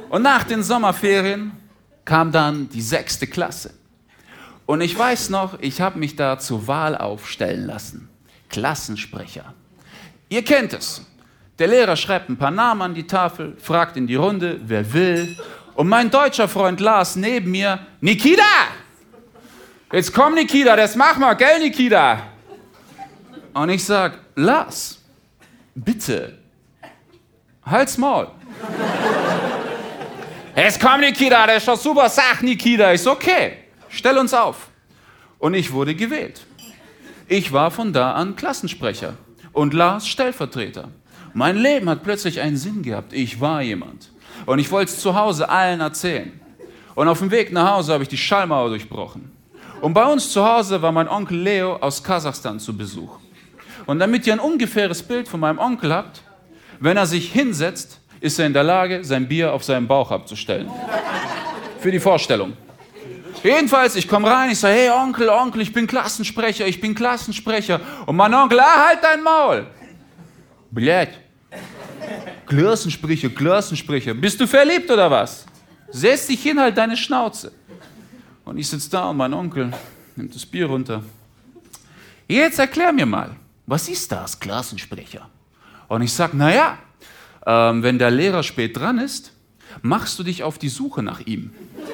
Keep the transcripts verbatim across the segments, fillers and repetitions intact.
Und nach den Sommerferien kam dann die sechste Klasse. Und ich weiß noch, ich habe mich da zur Wahl aufstellen lassen. Klassensprecher. Ihr kennt es. Der Lehrer schreibt ein paar Namen an die Tafel, fragt in die Runde, wer will. Und mein deutscher Freund Lars neben mir, Nikita! Jetzt komm, Nikita, das machen wir, gell, Nikita? Und ich sag, Lars, bitte, halt's Maul. Jetzt komm, Nikita, das ist doch super, sag, Nikita. Ich so, okay, stell uns auf. Und ich wurde gewählt. Ich war von da an Klassensprecher und Lars Stellvertreter. Mein Leben hat plötzlich einen Sinn gehabt. Ich war jemand. Und ich wollte es zu Hause allen erzählen. Und auf dem Weg nach Hause habe ich die Schallmauer durchbrochen. Und bei uns zu Hause war mein Onkel Leo aus Kasachstan zu Besuch. Und damit ihr ein ungefähres Bild von meinem Onkel habt, wenn er sich hinsetzt, ist er in der Lage, sein Bier auf seinen Bauch abzustellen. Für die Vorstellung. Jedenfalls, ich komme rein, ich sage, hey Onkel, Onkel, ich bin Klassensprecher, ich bin Klassensprecher. Und mein Onkel, ah, halt dein Maul. Blöd. Klassensprecher, Klassensprecher. Bist du verliebt oder was? Setz dich hin, halt deine Schnauze. Und ich sitze da und mein Onkel nimmt das Bier runter. Jetzt erklär mir mal, was ist das, Klassensprecher? Und ich sage, naja, ähm, wenn der Lehrer spät dran ist, machst du dich auf die Suche nach ihm.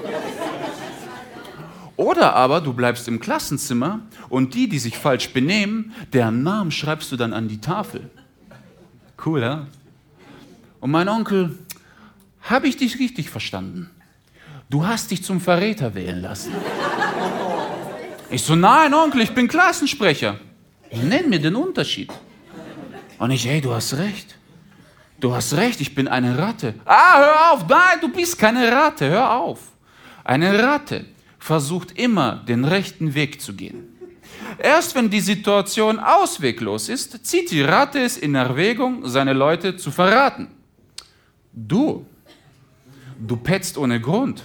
Oder aber du bleibst im Klassenzimmer und die, die sich falsch benehmen, deren Namen schreibst du dann an die Tafel. Cool, ja? Und mein Onkel, habe ich dich richtig verstanden? Du hast dich zum Verräter wählen lassen. Ich so, nein, Onkel, ich bin Klassensprecher. Nenn mir den Unterschied. Und ich, hey, du hast recht. Du hast recht, ich bin eine Ratte. Ah, hör auf, nein, du bist keine Ratte, hör auf. Eine Ratte versucht immer, den rechten Weg zu gehen. Erst wenn die Situation ausweglos ist, zieht die Ratte es in Erwägung, seine Leute zu verraten. Du, du petzt ohne Grund.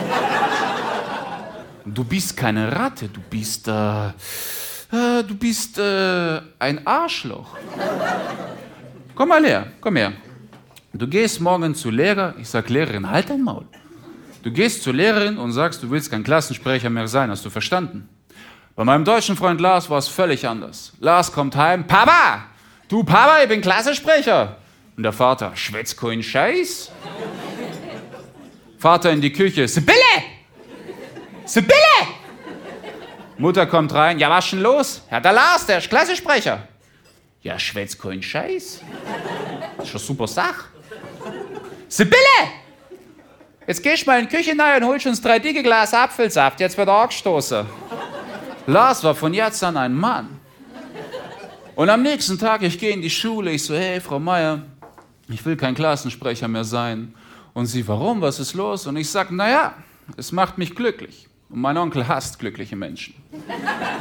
Du bist keine Ratte, du bist, äh, äh, du bist äh, ein Arschloch. Komm mal her, komm her. Du gehst morgen zur Lehrer, ich sag Lehrerin, halt dein Maul. Du gehst zur Lehrerin und sagst, du willst kein Klassensprecher mehr sein, hast du verstanden? Bei meinem deutschen Freund Lars war es völlig anders. Lars kommt heim, Papa, du Papa, ich bin Klassensprecher. Und der Vater, schwätz keinen Scheiß. Vater in die Küche, Sibylle! Sibylle! Mutter kommt rein, ja, was ist denn los? Ja, der Lars, der ist Klassensprecher. Ja, schwätz keinen Scheiß. Das ist eine super Sache. Sibylle! Jetzt gehst du mal in die Küche rein und holst uns drei dicke Glas Apfelsaft. Jetzt wird er angestoßen. Lars war von jetzt an ein Mann. Und am nächsten Tag, ich gehe in die Schule, ich so, hey, Frau Meier, ich will kein Klassensprecher mehr sein. Und sie, warum, was ist los? Und ich sag, naja, es macht mich glücklich. Und mein Onkel hasst glückliche Menschen.